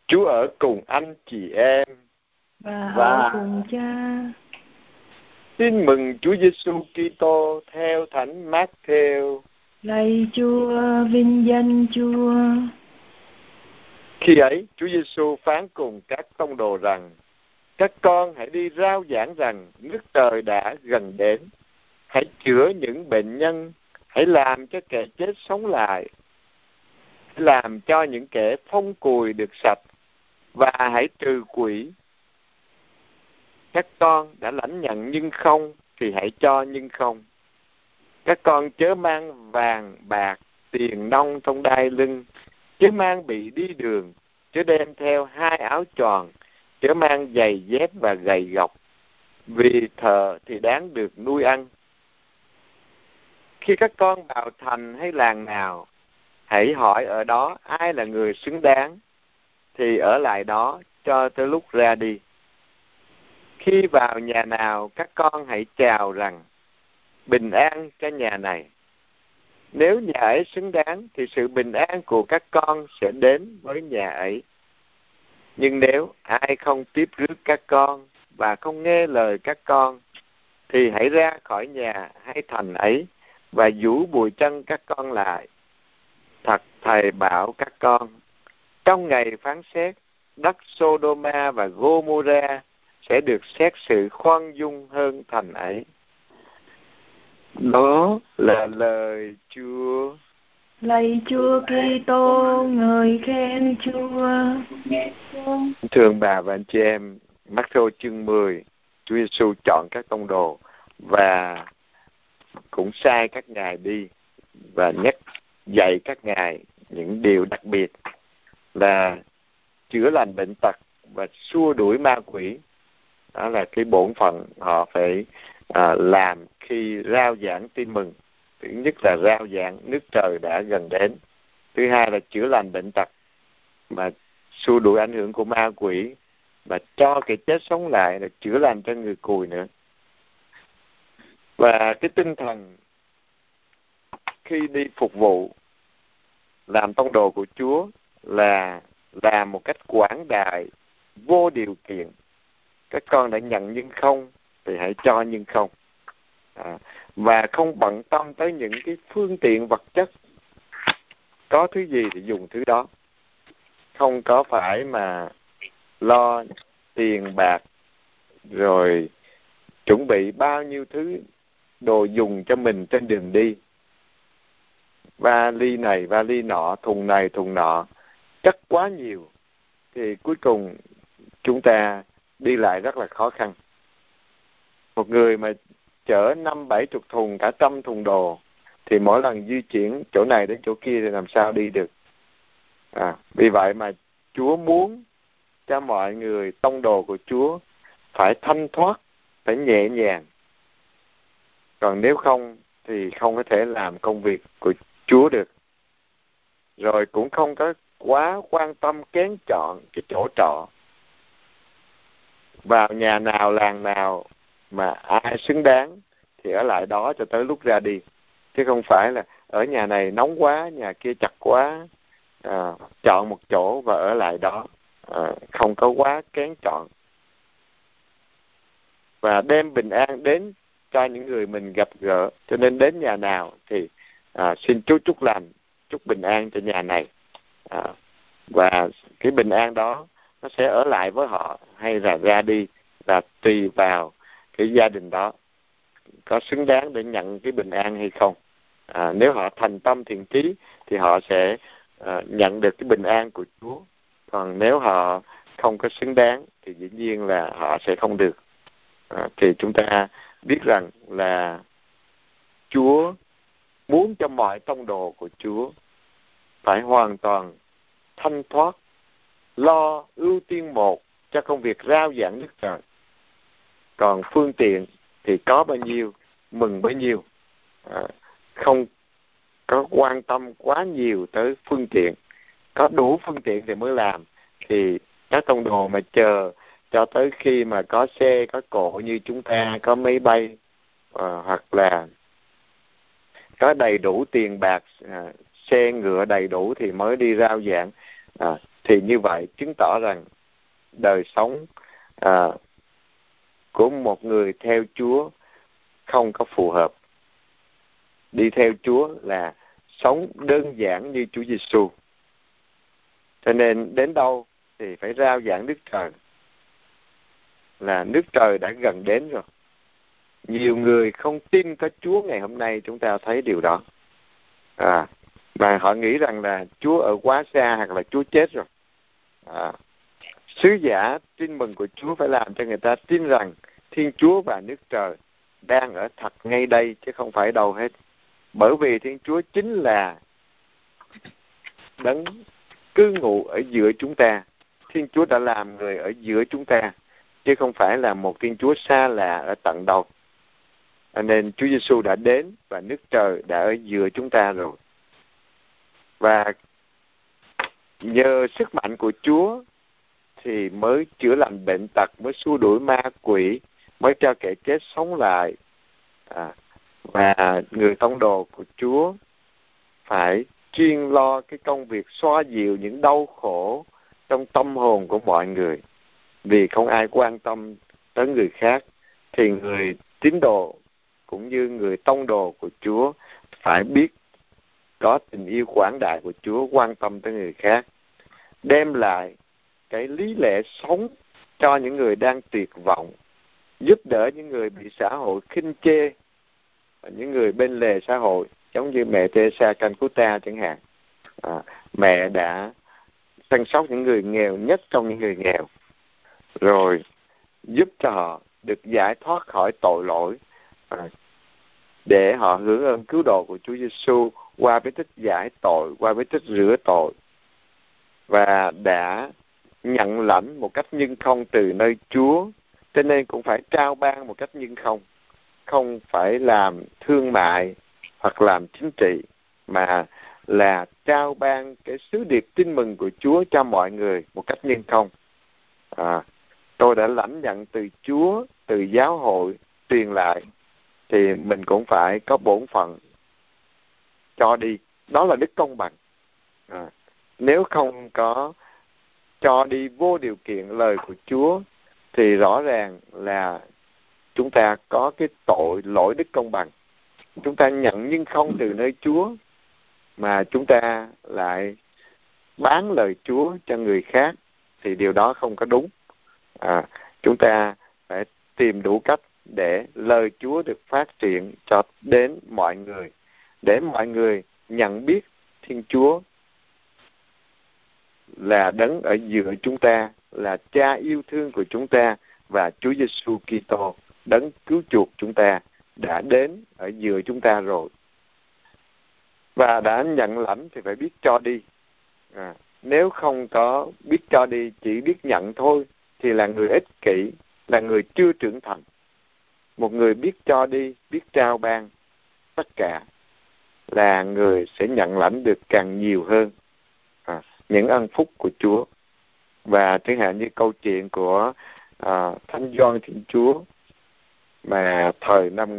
Chúa ở cùng anh chị em và ở cùng Cha. Tin mừng Chúa Giêsu Kitô theo Thánh Mát-thêu. Lạy Chúa, vinh danh Chúa. Khi ấy, Chúa Giêsu phán cùng các tông đồ rằng: các con hãy đi rao giảng rằng nước trời đã gần đến. Hãy chữa những bệnh nhân, hãy làm cho kẻ chết sống lại, hãy làm cho những kẻ phong cùi được sạch, và hãy trừ quỷ. Các con đã lãnh nhận nhưng không, thì hãy cho nhưng không. Các con chớ mang vàng, bạc, tiền nong trong đai lưng, chớ mang bị đi đường, chớ đem theo 2 áo choàng, chớ mang giày dép và gậy gộc, vì thợ thì đáng được nuôi ăn. Khi các con vào thành hay làng nào, hãy hỏi ở đó ai là người xứng đáng, thì ở lại đó cho tới lúc ra đi. Khi vào nhà nào, các con hãy chào rằng: bình an cho nhà này. Nếu nhà ấy xứng đáng, thì sự bình an của các con sẽ đến với nhà ấy. Nhưng nếu ai không tiếp rước các con và không nghe lời các con, thì hãy ra khỏi nhà hay thành ấy và giũ bùi chân các con lại. Thật thầy bảo các con, trong ngày phán xét, đất Sodoma và Gomorrah sẽ được xét xử khoan dung hơn thành ấy. Đó là lời Chúa. Lạy Chúa Kitô, ngợi khen Chúa. Thưa bà và anh chị em, Mác-thêu chương 10, Chúa Giêsu chọn các tông đồ và cũng sai các ngài đi và nhắc dạy các ngài những điều đặc biệt là chữa lành bệnh tật và xua đuổi ma quỷ. Đó là cái bổn phận họ phải làm khi rao giảng tin mừng. Thứ nhất là rao giảng nước trời đã gần đến. Thứ hai là chữa lành bệnh tật mà xua đuổi ảnh hưởng của ma quỷ, và cho cái chết sống lại, là chữa lành cho người cùi nữa. Và cái tinh thần khi đi phục vụ làm tông đồ của Chúa là làm một cách quảng đại, vô điều kiện. Các con đã nhận nhưng không, thì hãy cho nhưng không. Và không bận tâm tới những cái phương tiện vật chất, có thứ gì thì dùng thứ đó. Không có phải mà lo tiền bạc rồi chuẩn bị bao nhiêu thứ đồ dùng cho mình trên đường đi, vali này vali nọ, thùng này thùng nọ, chất quá nhiều, thì cuối cùng chúng ta đi lại rất là khó khăn. Một người mà chở 50-70 thùng, cả 100 thùng đồ, thì mỗi lần di chuyển chỗ này đến chỗ kia thì làm sao đi được. Vì vậy mà Chúa muốn cho mọi người tông đồ của Chúa phải thanh thoát, phải nhẹ nhàng. Còn nếu không thì không có thể làm công việc của Chúa được. Rồi cũng không có quá quan tâm kén chọn cái chỗ trọ. Vào nhà nào, làng nào mà ai xứng đáng thì ở lại đó cho tới lúc ra đi. Chứ không phải là ở nhà này nóng quá, nhà kia chặt quá, chọn một chỗ và ở lại đó. Không có quá kén chọn. Và đem bình an đến cho những người mình gặp gỡ. Cho nên đến nhà nào thì xin Chúa chúc lành, chúc bình an cho nhà này. Và cái bình an đó nó sẽ ở lại với họ hay là ra đi, là tùy vào cái gia đình đó có xứng đáng để nhận cái bình an hay không. Nếu họ thành tâm thiện chí thì họ sẽ nhận được cái bình an của Chúa. Còn nếu họ không có xứng đáng thì dĩ nhiên là họ sẽ không được. Thì chúng ta biết rằng là Chúa muốn cho mọi tông đồ của Chúa phải hoàn toàn thanh thoát, lo ưu tiên một cho công việc rao giảng nước trời. Còn phương tiện thì có bao nhiêu mừng bấy nhiêu, không có quan tâm quá nhiều tới phương tiện. Có đủ phương tiện thì mới làm. Thì các tông đồ mà chờ cho tới khi mà có xe, có cộ như chúng ta, có máy bay, hoặc là có đầy đủ tiền bạc, xe ngựa đầy đủ thì mới đi rao giảng, thì như vậy chứng tỏ rằng đời sống của một người theo Chúa không có phù hợp. Đi theo Chúa là sống đơn giản như Chúa Giêsu. Cho nên đến đâu thì phải rao giảng nước trời, là nước trời đã gần đến rồi. Nhiều người không tin có Chúa ngày hôm nay, chúng ta thấy điều đó. Mà họ nghĩ rằng là Chúa ở quá xa hoặc là Chúa chết rồi. Sứ giả tin mừng của Chúa phải làm cho người ta tin rằng Thiên Chúa và nước trời đang ở thật ngay đây chứ không phải đâu hết. Bởi vì Thiên Chúa chính là đấng cư ngụ ở giữa chúng ta. Thiên Chúa đã làm người ở giữa chúng ta, chứ không phải là một Thiên Chúa xa lạ ở tận đâu. Nên Chúa Giêsu đã đến và nước trời đã ở giữa chúng ta rồi. Và nhờ sức mạnh của Chúa thì mới chữa lành bệnh tật, mới xua đuổi ma quỷ, mới cho kẻ chết sống lại. Và người tông đồ của Chúa phải chuyên lo cái công việc xoa dịu những đau khổ trong tâm hồn của mọi người. Vì không ai quan tâm tới người khác, thì người tín đồ cũng như người tông đồ của Chúa phải biết có tình yêu quảng đại của Chúa, quan tâm tới người khác, đem lại cái lý lẽ sống cho những người đang tuyệt vọng, giúp đỡ những người bị xã hội khinh chê, những người bên lề xã hội, giống như mẹ Teresa Calcutta chẳng hạn. Mẹ đã chăm sóc những người nghèo nhất trong những người nghèo, rồi giúp cho họ được giải thoát khỏi tội lỗi, để họ hưởng ơn cứu độ của Chúa Giêsu qua bí tích giải tội, qua bí tích rửa tội, và đã nhận lãnh một cách nhân không từ nơi Chúa. Cho nên cũng phải trao ban một cách nhân không, không phải làm thương mại hoặc làm chính trị, mà là trao ban cái sứ điệp tin mừng của Chúa cho mọi người một cách nhân không. Tôi đã lãnh nhận từ Chúa, từ giáo hội truyền lại, thì mình cũng phải có bổn phận cho đi. Đó là đức công bằng. Nếu không có cho đi vô điều kiện lời của Chúa thì rõ ràng là chúng ta có cái tội lỗi đức công bằng. Chúng ta nhận nhưng không từ nơi Chúa, mà chúng ta lại bán lời Chúa cho người khác, thì điều đó không có đúng. Chúng ta phải tìm đủ cách để lời Chúa được phát triển cho đến mọi người, để mọi người nhận biết Thiên Chúa là đấng ở giữa chúng ta, là Cha yêu thương của chúng ta, và Chúa Giêsu Kitô đấng cứu chuộc chúng ta đã đến ở giữa chúng ta rồi. Và đã nhận lãnh thì phải biết cho đi. Nếu không có biết cho đi, chỉ biết nhận thôi, thì là người ích kỷ, là người chưa trưởng thành. Một người biết cho đi, biết trao ban tất cả, là người sẽ nhận lãnh được càng nhiều hơn những ân phúc của Chúa. Và chẳng hạn như câu chuyện của Thánh Gioan Thiên Chúa, mà thời năm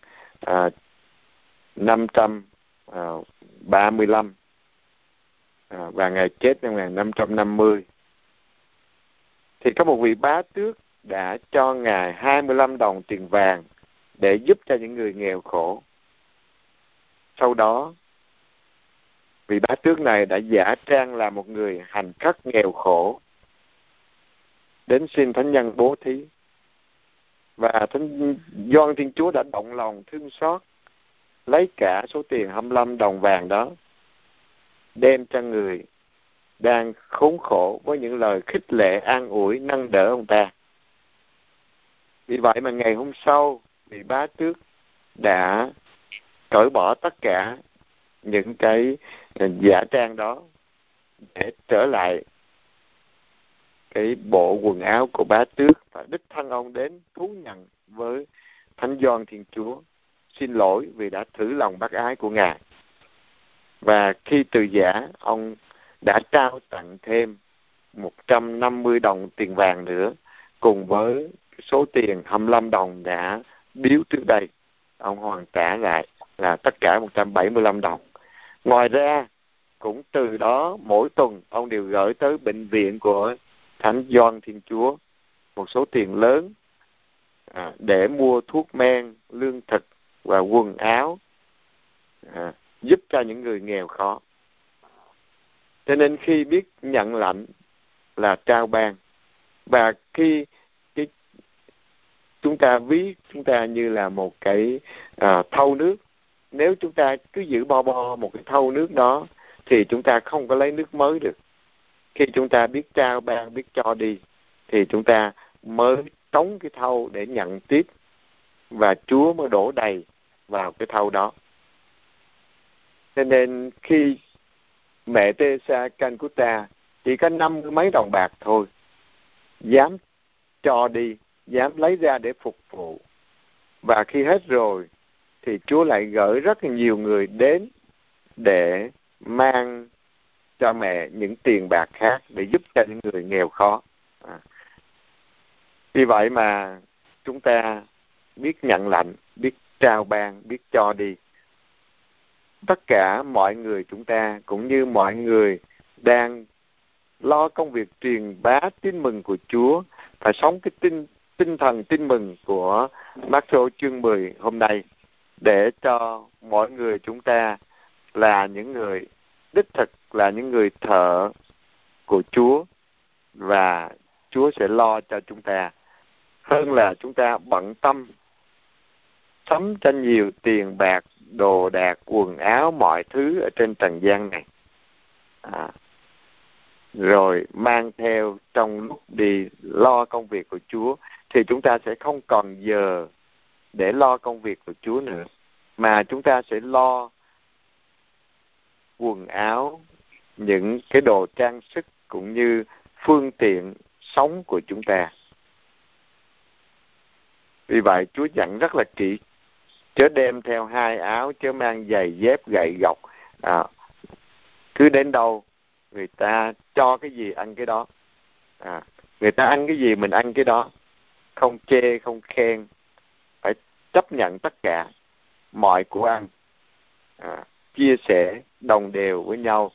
1535 và ngày chết năm 1550, thì có một vị bá tước đã cho Ngài 25 đồng tiền vàng để giúp cho những người nghèo khổ. Sau đó, vị bá tước này đã giả trang là một người hành khất nghèo khổ, đến xin thánh nhân bố thí. Và Thánh Gioan Thiên Chúa đã động lòng thương xót, lấy cả số tiền 25 đồng vàng đó, đem cho người đang khốn khổ với những lời khích lệ, an ủi, nâng đỡ ông ta. Vì vậy mà ngày hôm sau, vị bá tước đã cởi bỏ tất cả những cái giả trang đó để trở lại cái bộ quần áo của bá tước, và đích thân ông đến thú nhận với Thánh Gioan Thiên Chúa, xin lỗi vì đã thử lòng bác ái của Ngài. Và khi từ giả, ông đã trao tặng thêm 150 đồng tiền vàng nữa, cùng với số tiền 25 đồng đã biếu trước đây. Ông hoàn trả lại là tất cả 175 đồng. Ngoài ra, cũng từ đó mỗi tuần ông đều gửi tới bệnh viện của Thánh Gioan Thiên Chúa một số tiền lớn để mua thuốc men, lương thực và quần áo, giúp cho những người nghèo khó. Cho nên khi biết nhận lãnh là trao ban, và khi chúng ta ví chúng ta như là một cái thau nước. Nếu chúng ta cứ giữ bo một cái thau nước đó thì chúng ta không có lấy nước mới được. Khi chúng ta biết trao ban, biết cho đi thì chúng ta mới trống cái thau để nhận tiếp, và Chúa mới đổ đầy vào cái thau đó. Cho nên khi mẹ Teresa Calcutta chỉ có 50 mấy đồng bạc thôi, dám cho đi, dám lấy ra để phục vụ, và khi hết rồi thì Chúa lại gửi rất là nhiều người đến để mang cho mẹ những tiền bạc khác để giúp cho những người nghèo khó. Vì vậy mà chúng ta biết nhận lãnh, biết trao ban, biết cho đi. Tất cả mọi người chúng ta cũng như mọi người đang lo công việc truyền bá tin mừng của Chúa, phải sống cái tinh thần tin mừng của Mác-thô chương 10 hôm nay, để cho mọi người chúng ta là những người đích thực, là những người thợ của Chúa, và Chúa sẽ lo cho chúng ta hơn là chúng ta bận tâm sắm cho nhiều tiền bạc, đồ đạc, quần áo, mọi thứ ở trên trần gian này, rồi mang theo trong lúc đi lo công việc của Chúa, thì chúng ta sẽ không còn giờ để lo công việc của Chúa nữa, mà chúng ta sẽ lo quần áo, những cái đồ trang sức cũng như phương tiện sống của chúng ta. Vì vậy Chúa dặn rất là kỹ: chớ đem theo 2 áo, chớ mang giày dép gậy gộc. Cứ đến đâu người ta cho cái gì ăn cái đó, người ta ăn cái gì mình ăn cái đó, không chê không khen, phải chấp nhận tất cả mọi của ăn, chia sẻ đồng đều với nhau,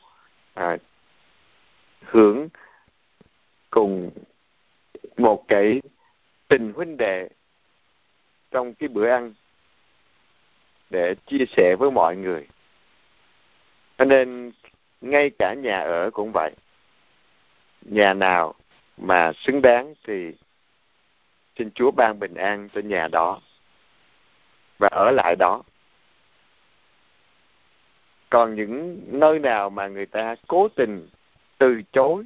hưởng cùng một cái tình huynh đệ trong cái bữa ăn để chia sẻ với mọi người. Cho nên ngay cả nhà ở cũng vậy, nhà nào mà xứng đáng thì xin Chúa ban bình an cho nhà đó và ở lại đó. Còn những nơi nào mà người ta cố tình từ chối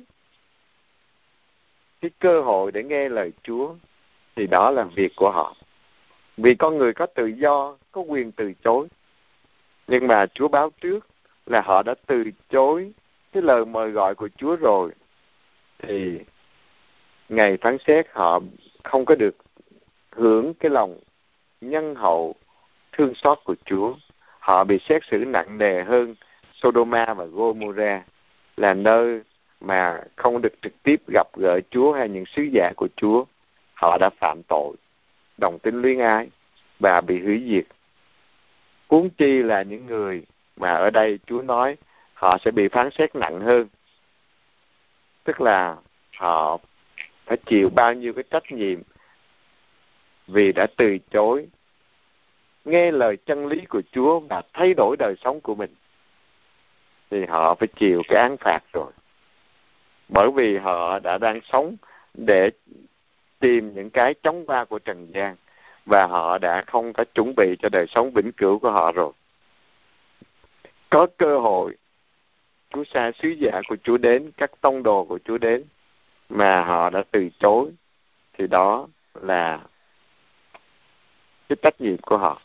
cái cơ hội để nghe lời Chúa thì đó là việc của họ. Vì con người có tự do, có quyền từ chối. Nhưng mà Chúa báo trước là họ đã từ chối cái lời mời gọi của Chúa rồi, thì ngày phán xét họ không có được hưởng cái lòng nhân hậu thương xót của Chúa. Họ bị xét xử nặng nề hơn Sodoma và Gomorrah, là nơi mà không được trực tiếp gặp gỡ Chúa hay những sứ giả của Chúa. Họ đã phạm tội đồng tính luyến ái và bị hủy diệt. Huống chi là những người mà ở đây Chúa nói họ sẽ bị phán xét nặng hơn, tức là họ phải chịu bao nhiêu cái trách nhiệm vì đã từ chối nghe lời chân lý của Chúa và thay đổi đời sống của mình, thì họ phải chịu cái án phạt rồi. Bởi vì họ đã đang sống để tìm những cái chóng va của trần gian, và họ đã không có chuẩn bị cho đời sống vĩnh cửu của họ rồi. Có cơ hội Chúa sai sứ giả của Chúa đến, các tông đồ của Chúa đến, mà họ đã từ chối, thì đó là cái trách nhiệm của họ.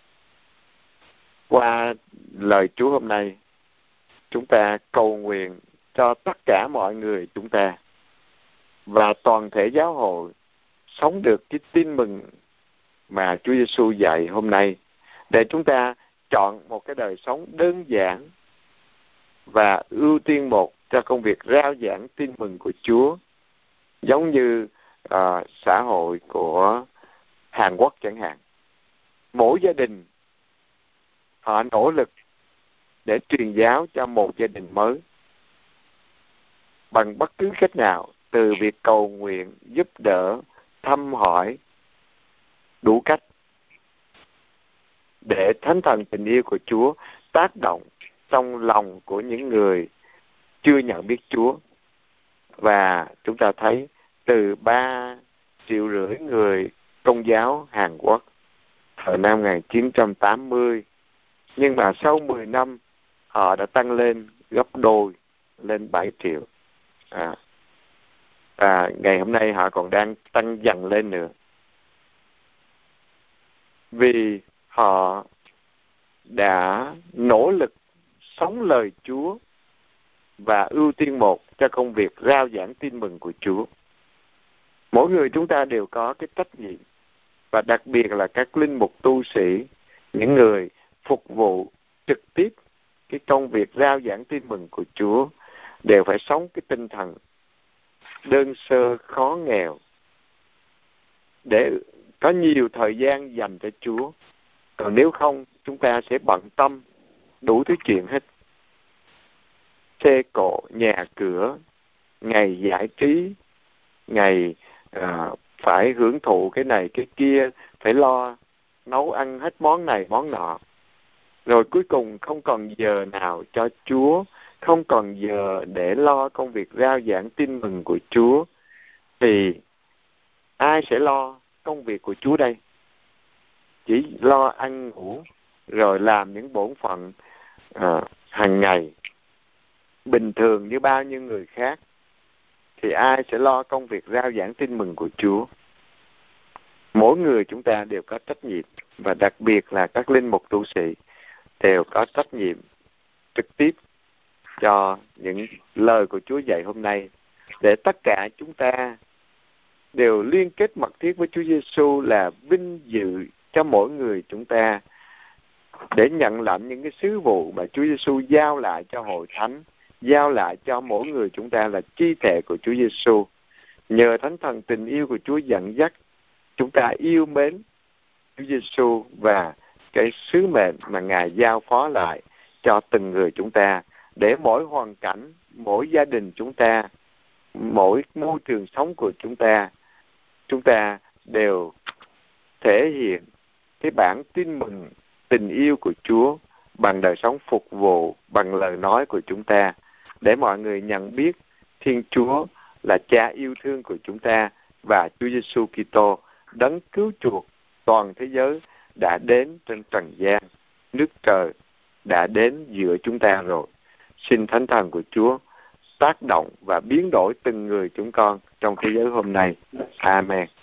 Qua lời Chúa hôm nay, chúng ta cầu nguyện cho tất cả mọi người chúng ta và toàn thể giáo hội sống được cái tin mừng mà Chúa Giêsu dạy hôm nay, để chúng ta chọn một cái đời sống đơn giản và ưu tiên một cho công việc rao giảng tin mừng của Chúa, giống như xã hội của Hàn Quốc chẳng hạn. Mỗi gia đình họ nỗ lực để truyền giáo cho một gia đình mới bằng bất cứ cách nào, từ việc cầu nguyện, giúp đỡ, thăm hỏi, đủ cách, để thánh thần tình yêu của Chúa tác động trong lòng của những người chưa nhận biết Chúa. Và chúng ta thấy từ 3,5 triệu người Công giáo Hàn Quốc thời năm 1980, nhưng mà sau 10 năm họ đã tăng lên gấp đôi, lên 7 triệu. Và ngày hôm nay họ còn đang tăng dần lên nữa, vì họ đã nỗ lực sống lời Chúa và ưu tiên một cho công việc rao giảng tin mừng của Chúa. Mỗi người chúng ta đều có cái trách nhiệm, và đặc biệt là các linh mục tu sĩ, những người phục vụ trực tiếp cái công việc rao giảng tin mừng của Chúa, đều phải sống cái tinh thần đơn sơ khó nghèo để có nhiều thời gian dành cho Chúa. Còn nếu không, chúng ta sẽ bận tâm đủ thứ chuyện hết. Xe cộ, nhà cửa, ngày giải trí, ngày phải hưởng thụ cái này cái kia, phải lo nấu ăn hết món này món nọ, rồi cuối cùng không còn giờ nào cho Chúa, không còn giờ để lo công việc rao giảng tin mừng của Chúa, thì ai sẽ lo công việc của Chúa đây? Chỉ lo ăn ngủ rồi làm những bổn phận hàng ngày bình thường như bao nhiêu người khác, thì ai sẽ lo công việc rao giảng tin mừng của Chúa? Mỗi người chúng ta đều có trách nhiệm, và đặc biệt là các linh mục tu sĩ đều có trách nhiệm trực tiếp cho những lời của Chúa dạy hôm nay, để tất cả chúng ta đều liên kết mật thiết với Chúa Giêsu, là vinh dự cho mỗi người chúng ta để nhận lãnh những cái sứ vụ mà Chúa Giêsu giao lại cho hội thánh, giao lại cho mỗi người chúng ta là chi thể của Chúa Giêsu. Nhờ thánh thần tình yêu của Chúa dẫn dắt, chúng ta yêu mến Chúa Giêsu và cái sứ mệnh mà Ngài giao phó lại cho từng người chúng ta, để mỗi hoàn cảnh, mỗi gia đình chúng ta, mỗi môi trường sống của chúng ta đều thể hiện cái bản tin mừng tình yêu của Chúa bằng đời sống phục vụ, bằng lời nói của chúng ta, để mọi người nhận biết Thiên Chúa là Cha yêu thương của chúng ta, và Chúa Giêsu Kitô, đấng cứu chuộc toàn thế giới, đã đến trên trần gian. Nước trời đã đến giữa chúng ta rồi. Xin thánh thần của Chúa tác động và biến đổi từng người chúng con trong thế giới hôm nay. Amen.